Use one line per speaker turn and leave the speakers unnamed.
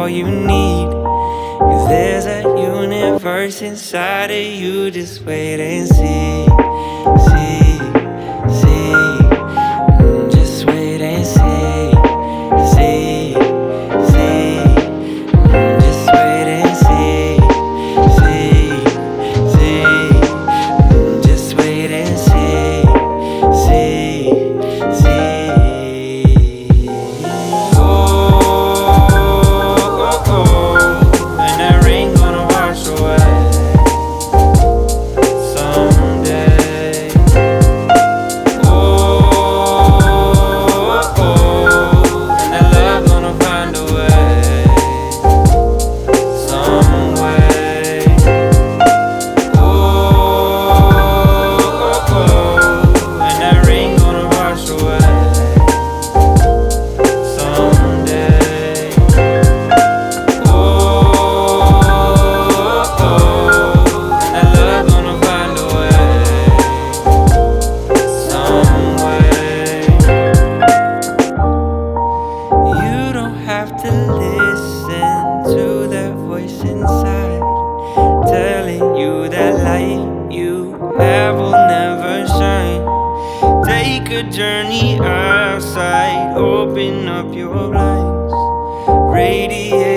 all you need. 'Cause there's a universe inside of you, just wait and see. See, see, just wait and see. See, see, just wait and see. See, see, just wait and see. See, see. Oh, oh, oh, and that rain gonna wash away someday. Oh, oh, and that love gonna find a way some way. Oh, oh, and that rain gonna wash away someday. Oh, and that love gonna find a way some way. You don't have to listen to that voice inside telling you that light you have will never shine. Take a journey outside, open up your blinds, radiate